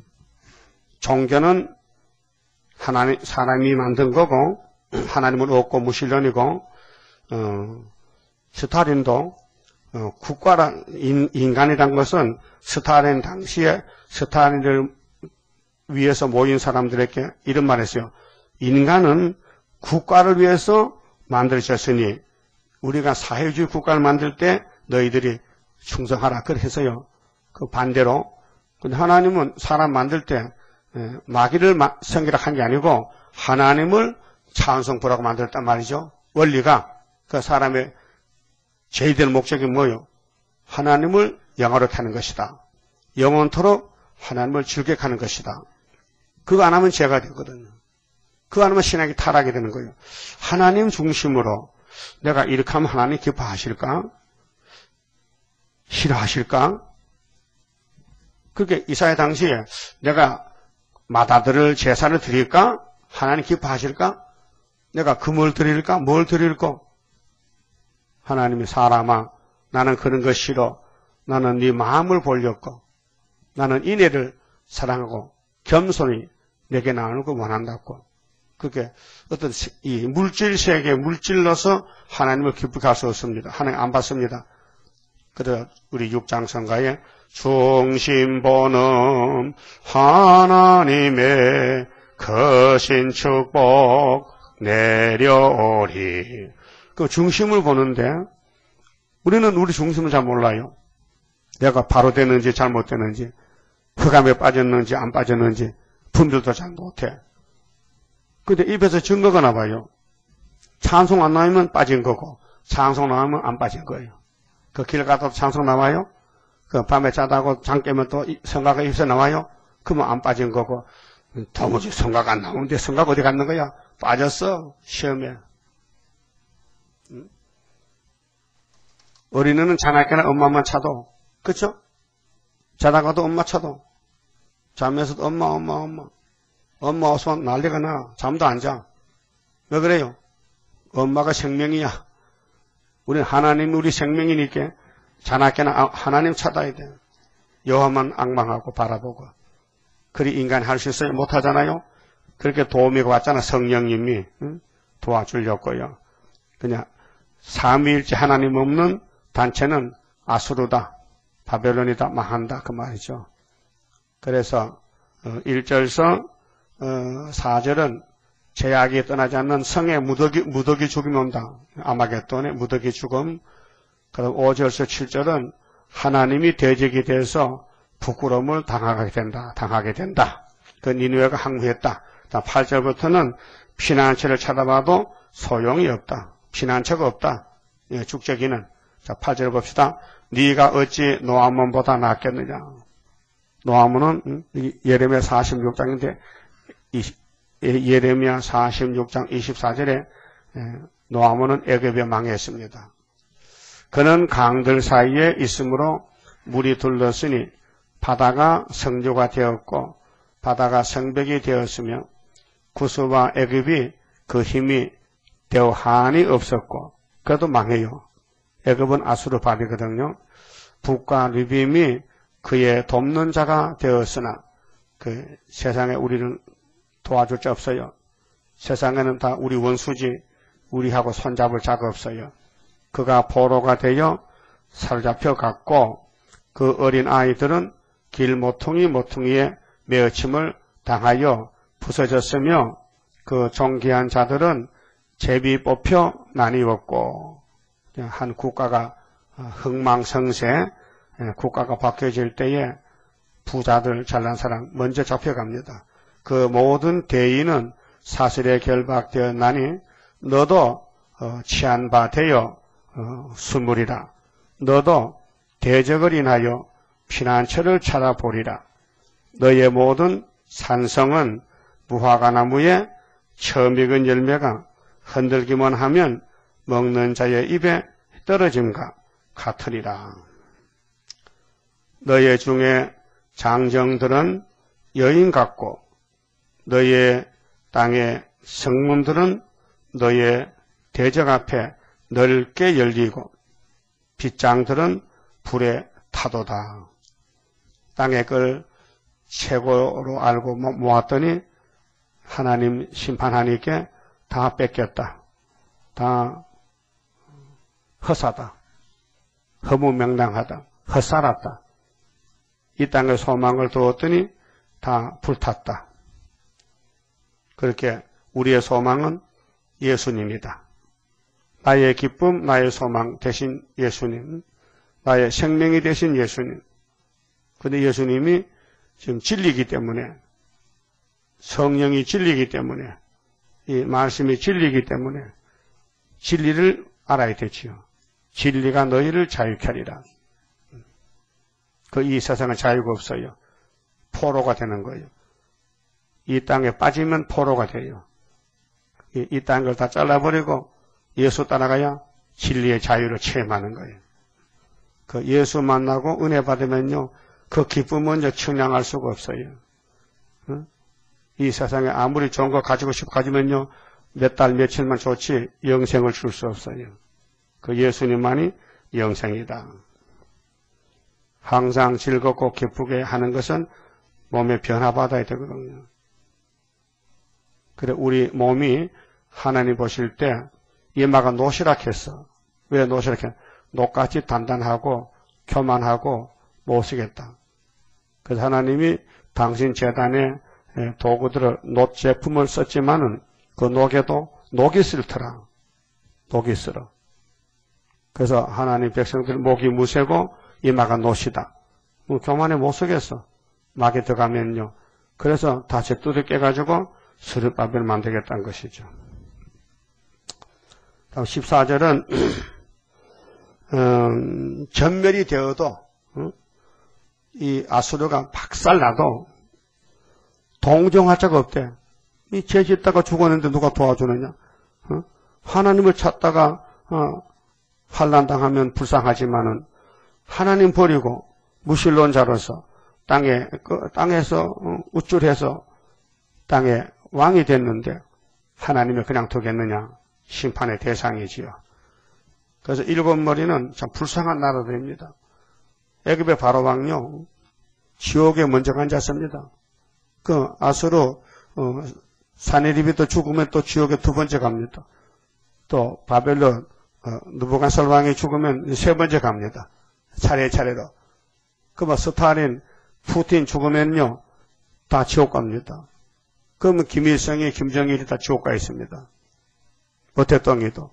종교는 하나님 사람이 만든 거고 하나님을 얻고 무신론이고 어, 스탈린도 어, 국가란 인, 인간이란 것은 스탈린 당시에 스탈린을 위해서 모인 사람들에게 이런 말했어요. 인간은 국가를 위해서 만들어졌으니 우리가 사회주의 국가를 만들 때 너희들이 충성하라. 그래서요. 그 반대로 근데 하나님은 사람 만들 때 마귀를 섬기라 한 게 아니고 하나님을 찬송부라고 만들었단 말이죠. 원리가 그 사람의 제일 될 목적이 뭐예요? 하나님을 영화롭게 하는 것이다. 영원토록 하나님을 즐겁게 하는 것이다. 그거 안 하면 죄가 되거든요. 그거 안 하면 신앙이 타락이 되는 거예요. 하나님 중심으로 내가 이렇게 하면 하나님 기뻐하실까? 싫어하실까? 그렇게 이사야 당시에 내가 마다들을 제사를 드릴까? 하나님 기뻐하실까? 내가 금을 드릴까? 뭘 드릴까? 하나님이 사람아 나는 그런 거 싫어. 나는 네 마음을 보려고. 나는 인애를 사랑하고 겸손히 내게 나누고 원한다고. 그게 어떤 이 물질 세계 물질로서 하나님을 기쁘게 할 수 없습니다. 하나님 안 받습니다. 그래서 우리 육장성가에 중심보는 하나님의 거신 축복 내려오리. 그 중심을 보는데 우리는 우리 중심을 잘 몰라요. 내가 바로 되는지 잘못되는지 흑암에 빠졌는지 안 빠졌는지 분별도 잘 못해. 근데 입에서 증거가 나와요. 찬송 안 나오면 빠진 거고 찬송 나오면 안 빠진 거예요. 그 길 가다도 찬송 나와요. 그 밤에 자다고 잠 깨면 또 성가가 입에서 나와요. 그러면 안 빠진 거고, 도무지 성각 안 나오는데 성각 어디 갔는 거야? 빠졌어, 시험에. 응? 어린이는 자나깨나 엄마만 차도, 그쵸? 자다가도 엄마 차도, 자면서도 엄마, 엄마, 엄마. 엄마 어서 난리가 나. 잠도 안 자. 왜 그래요? 엄마가 생명이야. 우리는 하나님이 우리 생명이니까 자나깨나 하나님 찾아야 돼. 여호와만 앙망하고 바라보고. 그리 인간이 할 수 있어요? 못하잖아요? 그렇게 도우미가 왔잖아. 성령님이 응? 도와주려고요. 그냥 삼위일체 하나님 없는 단체는 아수르다, 바벨론이다, 망한다 그 말이죠. 그래서 일 절서 사 절은 제약이 떠나지 않는 성의 무더기, 무더기 죽음이 온다. 아마겟돈의 무더기 죽음. 그리고 오 절서 칠 절은 하나님이 대적이 돼서 부끄러움을 당하게 된다. 당하게 된다. 그 니느웨가 항구했다. 팔 절부터는 피난처를 찾아봐도 소용이 없다. 피난처가 없다. 예, 죽재기는. 자, 팔 절 봅시다. 네가 어찌 노아몬보다 낫겠느냐. 노아몬은 음, 예레미야 사십육 장인데 예레미야 사십육 장 이십사 절에 노아몬은 애굽에 망했습니다. 그는 강들 사이에 있으므로 물이 둘렀으니 바다가 성조가 되었고 바다가 성벽이 되었으며 구스와 애굽이 그 힘이 되어 한이 없었고 그래도 망해요. 애굽은 아수르 밥이거든요. 북과 리빔이 그의 돕는 자가 되었으나 그 세상에 우리는 도와줄 자 없어요. 세상에는 다 우리 원수지 우리하고 손잡을 자가 없어요. 그가 포로가 되어 사로잡혀 갔고 그 어린 아이들은 길 모퉁이 모퉁이에 매어침을 당하여 부서졌으며 그 존귀한 자들은 제비 뽑혀 나뉘었고 한 국가가 흥망성쇠 국가가 바뀌어질 때에 부자들 잘난 사람 먼저 잡혀갑니다. 그 모든 대의는 사슬에 결박되었나니 너도 취한 바 되어 수물이라. 너도 대적을 인하여 피난처를 찾아보리라. 너의 모든 산성은 무화과나무에 처음 익은 열매가 흔들기만 하면 먹는 자의 입에 떨어짐과 같으리라. 너의 중에 장정들은 여인 같고 너의 땅의 성문들은 너의 대적 앞에 넓게 열리고 빗장들은 불에 타도다. 땅의 걸 최고로 알고 모았더니 하나님 심판하니까 다 뺏겼다. 다 허사다. 허무맹랑하다. 헛살았다. 이 땅의 소망을 두었더니 다 불탔다. 그렇게 우리의 소망은 예수님이다. 나의 기쁨, 나의 소망 대신 예수님. 나의 생명이 되신 예수님. 그런데 예수님이 지금 진리이기 때문에 성령이 진리이기 때문에 이 말씀이 진리이기 때문에 진리를 알아야 되지요. 진리가 너희를 자유케 하리라. 그 이 세상은 자유가 없어요. 포로가 되는 거예요. 이 땅에 빠지면 포로가 돼요. 이, 이 땅을 다 잘라버리고 예수 따라가야 진리의 자유를 체험하는 거예요. 그 예수 만나고 은혜 받으면요. 그 기쁨은 이제 측량할 수가 없어요. 응? 이 세상에 아무리 좋은 거 가지고 싶어 가지면요. 몇 달, 며칠만 좋지 영생을 줄 수 없어요. 그 예수님만이 영생이다. 항상 즐겁고 기쁘게 하는 것은 몸에 변화받아야 되거든요. 그래 우리 몸이 하나님 보실 때 이마가 노시락했어. 왜 노시락해? 녹같이 단단하고 교만하고 못쓰겠다. 그래서 하나님이 당신 재단에 도구들을 녹 제품을 썼지만은 그 녹에도 녹이 싫더라. 녹이 싫어. 그래서 하나님 백성들 목이 무쇠고 이마가 노시다. 뭐 교만에 못 쓰겠어. 막에 들어가면요. 그래서 다시 두들겨가지고 스룹바벨을 만들겠다는 것이죠. 다음 십사 절은 음, 전멸이 되어도 음, 이 아수르가 박살나도 동정할 자가 없대. 이 죄 짓다가 죽었는데 누가 도와주느냐? 어? 하나님을 찾다가 어, 환난 당하면 불쌍하지만은 하나님 버리고 무신론자로서 땅에 그 땅에서 어, 우쭐해서 땅에 왕이 됐는데 하나님을 그냥 두겠느냐? 심판의 대상이지요. 그래서 일곱 머리는 참 불쌍한 나라들입니다. 애굽의 바로 왕요 지옥에 먼저 앉았습니다. 그 아수르 어, 사네립이 죽으면 또 지옥에 두 번째 갑니다. 또 바벨론 어, 느부갓네살 왕이 죽으면 세 번째 갑니다. 차례차례로. 그 뭐 스탈린, 푸틴 죽으면요 다 지옥 갑니다. 그러면 김일성이, 김정일이 다 지옥 가 있습니다. 모태똥이도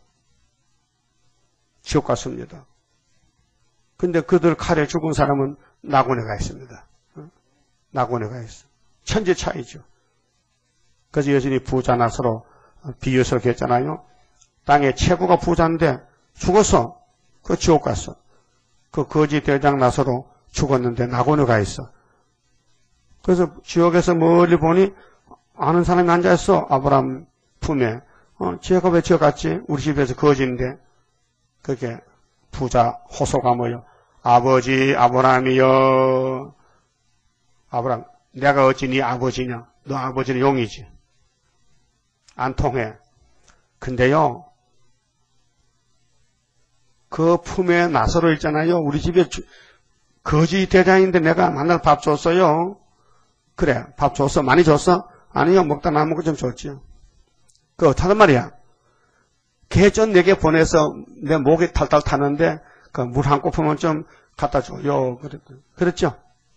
지옥 갔습니다. 근데 그들 칼에 죽은 사람은 낙원에 가 있습니다. 어? 낙원에 가 있어. 천지 차이죠. 그래서 예수님이 부자나 서로 비유해서 했잖아요. 땅에 최고가 부자인데 죽었어. 그 지옥 갔어. 그 거지 대장 나서로 죽었는데 낙원에 가 있어. 그래서 지옥에서 멀리 보니 아는 사람이 앉아있어. 아브라함 품에. 어, 쟤가 왜 지옥 갔지? 우리 집에서 거지인데. 그게 부자 호소가 뭐요? 아버지 아브라함이여. 아브라함, 내가 어찌 네 아버지냐? 너 아버지는 용이지. 안 통해. 근데요, 그 품에 나서로 있잖아요. 우리 집에 주, 거지 대장인데 내가 만날 밥 줬어요. 그래, 밥 줬어. 많이 줬어? 아니요, 먹다 남은 거 좀 줬지요. 그 어떡하단 말이야. 개전 내게 보내서 내 목이 탈탈 타는데 그 물 한 꼬풀만 좀 갖다 줘요. 그랬죠?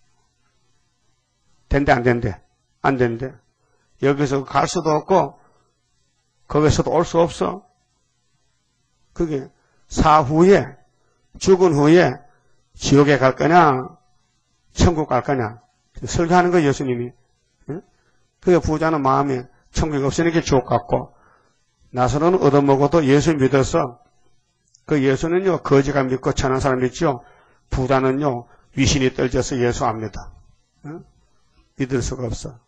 된대 안 된대? 안 된대. 여기서 갈 수도 없고 거기서도 올 수 없어. 그게 사후에 죽은 후에 지옥에 갈 거냐 천국 갈 거냐 설교하는 거 예수님이. 응? 그게 부자는 마음에 천국이 없으니까 지옥 갔고 나서로는 얻어먹어도 예수 믿어서 그 예수는요 거지가 믿고 천한 사람 믿죠. 부자는요 위신이 떨져서 예수 안 믿어. 응? 믿을 수가 없어.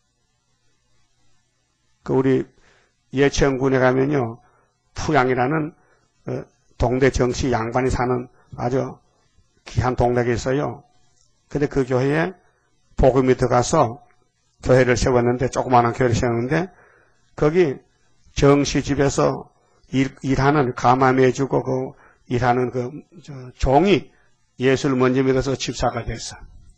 그 우리 예천군에 가면요 푸양이라는 어, 동대 정치 양반이 사는 아주 귀한 동네가 있어요. 근데 그 교회에 복음이 들어가서 교회를 세웠는데 조그마한 교회를 세웠는데 거기 정씨 집에서 일, 일하는 가마매주고 그 일하는 그 저, 종이 예수를 먼저 믿어서 집사가 됐어.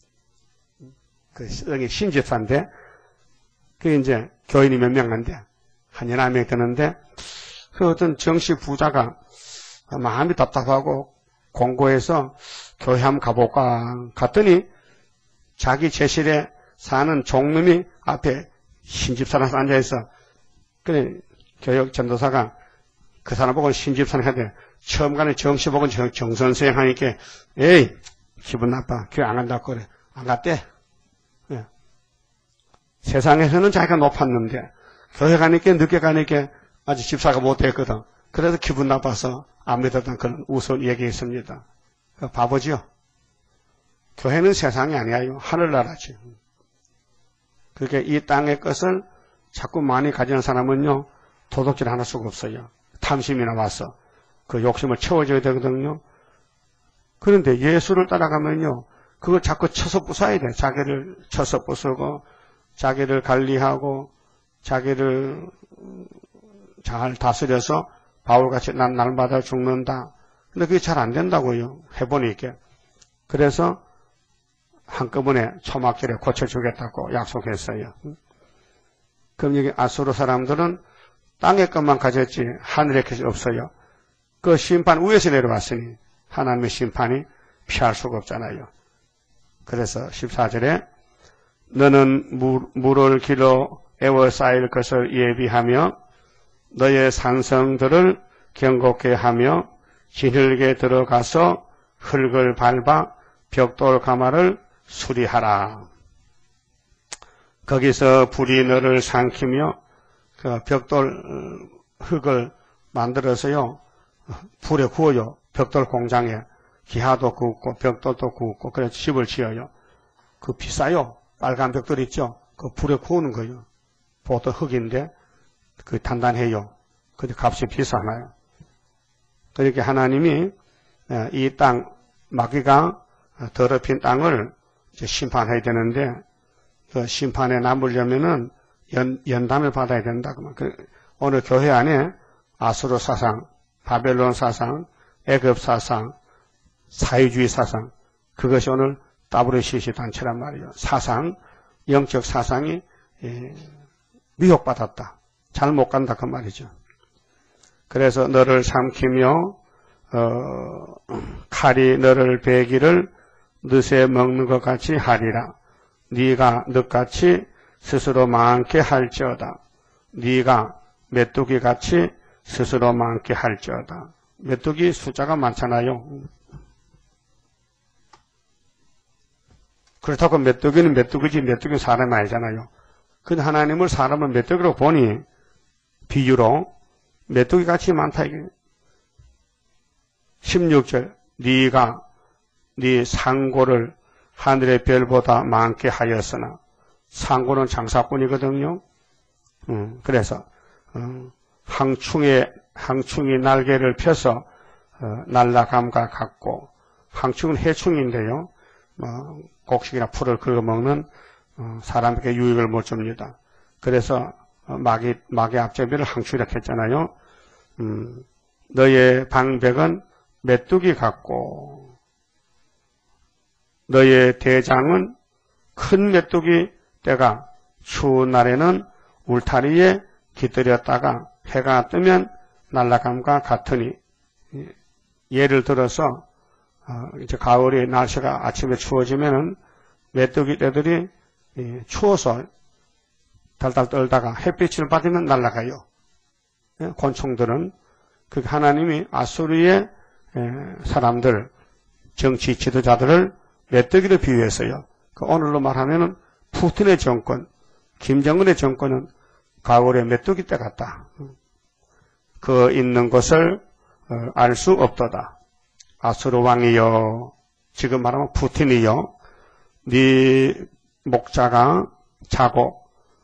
그 신집사인데 그 이제 교인이 몇 명 한데 한 열한 명 되는데 그 어떤 정씨 부자가 마음이 답답하고 공고해서 교회 한번 가볼까 갔더니 자기 제실에 사는 종놈이 앞에 신집사라서 앉아있어. 그래 교육 전도사가 그 사람 보고 신집사는 하는데 처음 가는 정씨 보고 정, 정선생 하니까 에이 기분 나빠 교회 안 간다고 그래. 안 갔대. 예. 세상에서는 자기가 높았는데 교회 가니까 늦게 가니까 아직 집사가 못됐거든. 그래서 기분 나빠서 안 믿었던 그런 우스운 얘기했습니다. 바보지요. 교회는 세상이 아니에요. 하늘나라지. 그렇게 이 땅의 것을 자꾸 많이 가지는 사람은요. 도둑질 하나 수가 없어요. 탐심이 나와서 그 욕심을 채워줘야 되거든요. 그런데 예수를 따라가면요. 그걸 자꾸 쳐서 부숴야 돼. 자기를 쳐서 부수고 자기를 관리하고 자기를 잘 다스려서 바울같이 난 날마다 죽는다. 근데 그게 잘 안 된다고요. 해보니까. 그래서 한꺼번에 초막절에 고쳐주겠다고 약속했어요. 그럼 여기 아수르 사람들은 땅의 것만 가졌지 하늘의 것이 없어요. 그 심판 위에서 내려왔으니 하나님의 심판이 피할 수가 없잖아요. 그래서 십사 절에 너는 물, 물을 길어 에워싸일 것을 예비하며 너의 산성들을 경곡케 하며 지늘게 들어가서 흙을 밟아 벽돌 가마를 수리하라. 거기서 불이 너를 삼키며 그 벽돌 흙을 만들어서요 불에 구워요. 벽돌 공장에 기하도 굽고 벽돌도 굽고 그래서 집을 지어요. 그 비싸요. 빨간 벽돌 있죠. 그 불에 구우는 거예요. 보통 흙인데 그 단단해요. 근데 값이 비싸나요. 그렇게 하나님이 이 땅 마귀가 더럽힌 땅을 이제 심판해야 되는데 그 심판에 남으려면은 연, 연단을 받아야 된다. 그 오늘 교회 안에 아수르 사상, 바벨론 사상, 애굽 사상, 사회주의 사상, 그것이 오늘 더블유씨씨 단체란 말이에요. 사상, 영적 사상이 예, 미혹받았다. 잘 못 간다 그 말이죠. 그래서 너를 삼키며 어, 칼이 너를 베기를 늦에 먹는 것 같이 하리라. 네가 늑같이 스스로 많게 할지어다. 네가 메뚜기같이 스스로 많게 할지어다. 메뚜기 숫자가 많잖아요. 그렇다고 메뚜기는 메뚜기지 메뚜기는 사람이 아니잖아요. 근데 하나님을 사람을 메뚜기로 보니 비유로 메뚜기같이 많다 이게. 십육 절 네가 네 상고를 하늘의 별보다 많게 하였으나 상고는 장사꾼이거든요. 음, 그래서 음, 항충의 항충이 날개를 펴서 어, 날라감과 같고 항충은 해충인데요. 뭐, 곡식이나 풀을 긁어먹는 어, 사람에게 유익을 못 줍니다. 그래서 어, 마귀 마귀 앞제비를 항충이라고 했잖아요. 음, 너의 방백은 메뚜기 같고 너의 대장은 큰 메뚜기 때가 추운 날에는 울타리에 깃들였다가 해가 뜨면 날아감과 같으니 예를 들어서 어, 이제 가을에 날씨가 아침에 추워지면은 메뚜기 떼들이 예, 추워서 달달 떨다가 햇빛을 받으면 날아가요. 예, 곤충들은 그 하나님이 아수르의 예, 사람들 정치 지도자들을 메뚜기로 비유했어요. 그 오늘로 말하면은 푸틴의 정권, 김정은의 정권은 가을에 메뚜기 때 같다. 그 있는 것을 알 수 없도다. 아수르 왕이여, 지금 말하면 푸틴이여, 네 목자가 자고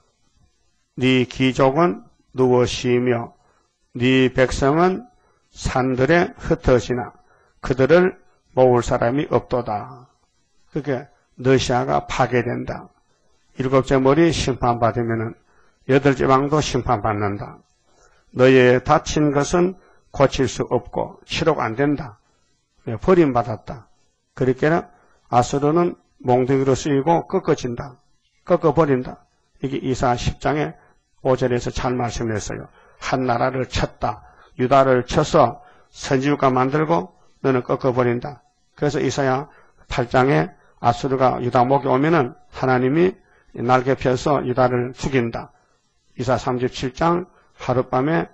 네 귀족은 누워 쉬며 네 백성은 산들에 흩어지나 그들을 모을 사람이 없도다. 그게 러시아가 파괴된다. 일곱째 머리 심판받으면은 여덟째 왕도 심판받는다. 너의 다친 것은 고칠 수 없고 치료가 안 된다. 버림받았다. 그렇게는 아수르는 몽둥이로 쓰이고 꺾어진다. 꺾어버린다. 이게 이사 십 장에 오 절에서 잘 말씀했어요. 한 나라를 쳤다. 유다를 쳐서 선지국가 만들고 너는 꺾어버린다. 그래서 이사야 팔 장에 아수르가 유다 목에 오면은 하나님이 날개 펴서 유다를 죽인다. 이사 삼십칠 장 하룻밤에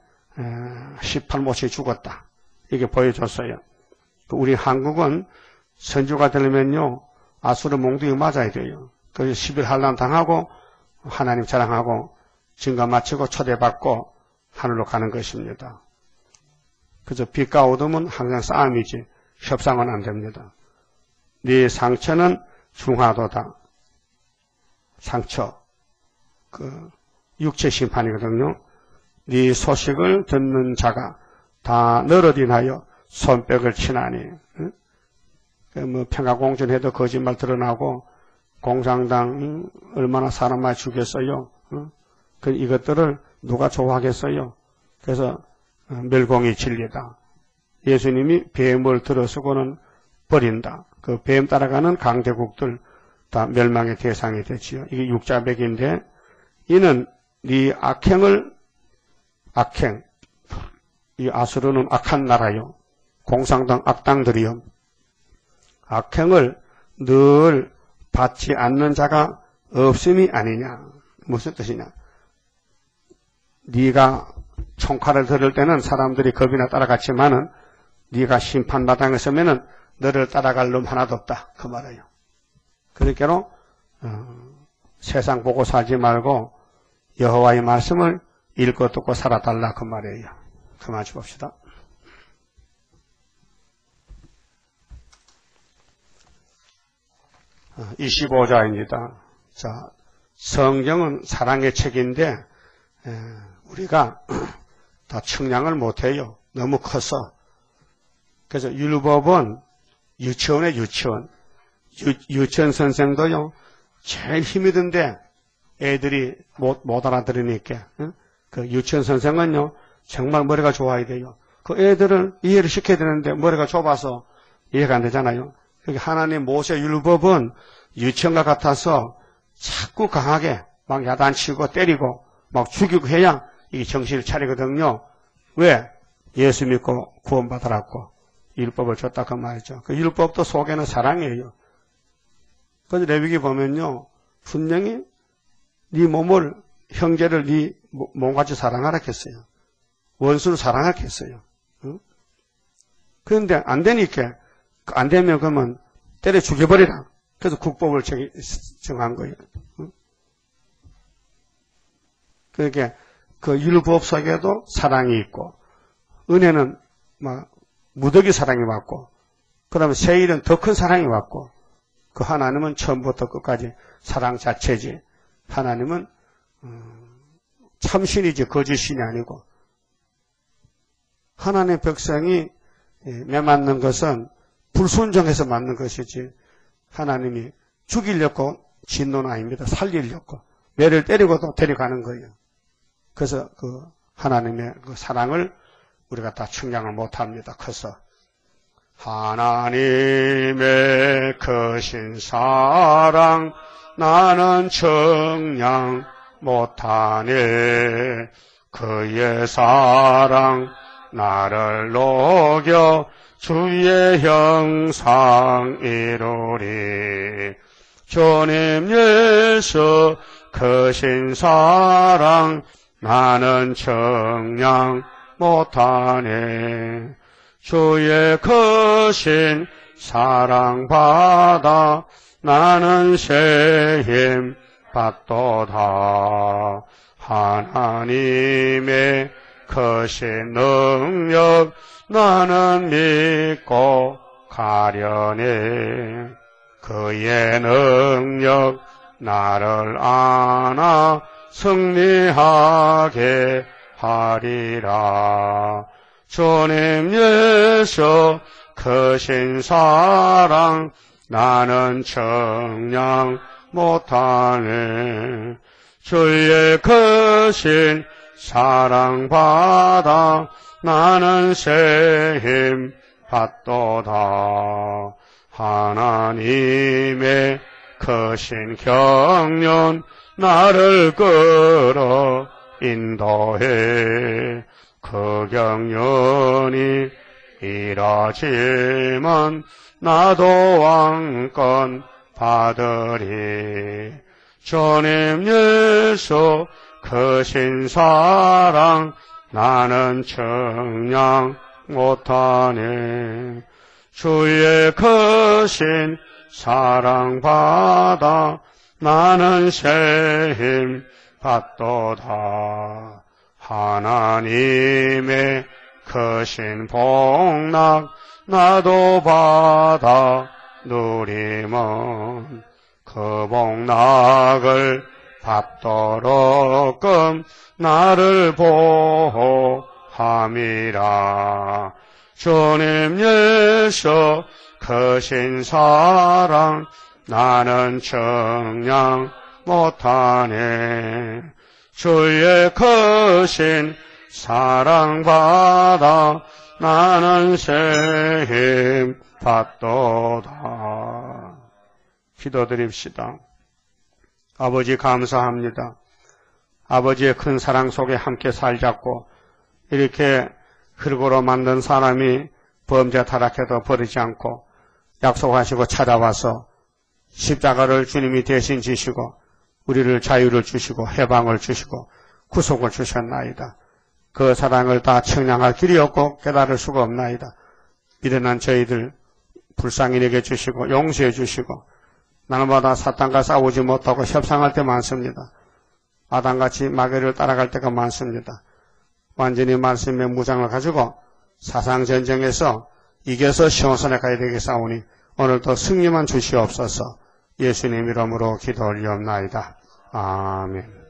십팔 못이 죽었다. 이게 보여줬어요. 우리 한국은 선주가 되려면요 아수르 몽둥이 맞아야 돼요. 그래서 십일 환란 당하고 하나님 자랑하고 증거 마치고 초대받고 하늘로 가는 것입니다. 그저 빛과 어둠은 항상 싸움이지 협상은 안 됩니다. 네 상처는 중하도다. 상처, 그 육체 심판이거든요. 네 소식을 듣는 자가 다 너러딘하여 손뼉을 치나니, 응? 뭐 평화공전해도 거짓말 드러나고 공산당 응? 얼마나 사람 많이 죽였어요. 응? 그 이것들을 누가 좋아하겠어요. 그래서 멸공이 진리다. 예수님이 뱀을 들어서고는 버린다. 그 뱀 따라가는 강대국들 다 멸망의 대상이 되지요. 이게 육자백인데 이는 네 악행을 악행 이 아수르는 악한 나라요. 공산당 악당들이요. 악행을 늘 받지 않는 자가 없음이 아니냐. 무슨 뜻이냐. 네가 총칼을 들을 때는 사람들이 겁이나 따라갔지만은 네가 심판마당에 서면은 너를 따라갈 놈 하나도 없다. 그 말이에요. 그러니까로 어, 세상 보고 살지 말고 여호와의 말씀을 읽고 듣고 살아달라 그 말이에요. 그만 줍시다. 이십오 자입니다. 자, 성경은 사랑의 책인데 에, 우리가 다 측량을 못해요. 너무 커서. 그래서 율법은 유치원에 유치원. 유, 유치원 선생도요. 제일 힘이 든데 애들이 못, 못 알아들으니까. 응? 그 유치원 선생은요. 정말 머리가 좋아야 돼요. 그 애들을 이해를 시켜야 되는데 머리가 좁아서 이해가 안 되잖아요. 여기 하나님 모세 율법은 유치원과 같아서 자꾸 강하게 막 야단치고 때리고 막 죽이고 해야 이게 정신을 차리거든요. 왜? 예수 믿고 구원받으라고 율법을 줬다 그 말이죠. 그 율법도 속에는 사랑이에요. 그래서 레위기 보면요. 분명히 네 몸을 형제를 네 몸같이 사랑하라 했어요. 원수를 사랑하라 했어요. 응? 그런데 안 되니까 안 되면 그러면 때려 죽여버리라. 그래서 국법을 정한 거예요. 응? 그러니까 그 율법 속에도 사랑이 있고 은혜는 막 무더기 사랑이 왔고 그다음에 세일은 더 큰 사랑이 왔고 그 하나님은 처음부터 끝까지 사랑 자체지. 하나님은 참신이지 거짓신이 아니고 하나님의 백성이 매맞는 것은 불순종해서 맞는 것이지 하나님이 죽이려고 진노는 아닙니다. 살리려고 매를 때리고도 데려가는 거예요. 그래서 그 하나님의 그 사랑을 우리가 다 측량을 못합니다. 커서 하나님의 크신 사랑 나는 측량 못하네. 그의 사랑 나를 녹여 주의 형상 이루리. 주님 예수 크신 사랑 나는 측량 못하네. 주의 크신 사랑 받아 나는 새 힘 받도다. 하나님의 크신 능력 나는 믿고 가려네. 그의 능력 나를 안아 승리하게 하리라. 주님 예수 크신 사랑 나는 측량 못하네. 주의 크신 사랑 받아 나는 새 힘 받도다. 하나님의 크신 경륜 나를 끌어 인도해. 그 경륜이 이라지만 나도 왕권 받으리. 주님 예수 크신 사랑 나는 측량 못하네. 주의 크신 사랑 받아 나는 새 힘 받도다. 하나님의 크신 복락 나도 받아 누리면 그 복락을 받도록끔 나를 보호함이라. 주님 예수 크신 사랑 나는 측량 못하네. 주의 크신 사랑 받아 나는 새 힘 받도다. 기도드립시다. 아버지 감사합니다. 아버지의 큰 사랑 속에 함께 살자고 이렇게 흙으로 만든 사람이 범죄 타락해도 버리지 않고 약속하시고 찾아와서 십자가를 주님이 대신 지시고 우리를 자유를 주시고 해방을 주시고 구속을 주셨나이다. 그 사랑을 다 측량할 길이 없고 깨달을 수가 없나이다. 미련한 저희들 불쌍히 여겨 주시고 용서해 주시고 날마다 사탄과 싸우지 못하고 협상할 때 많습니다. 아담같이 마귀를 따라갈 때가 많습니다. 완전히 말씀의 무장을 가지고 사상전쟁에서 이겨서 시온산에 가야 되겠사오니 오늘도 승리만 주시옵소서. 예수님 이름으로 기도 올리옵나이다. 아멘.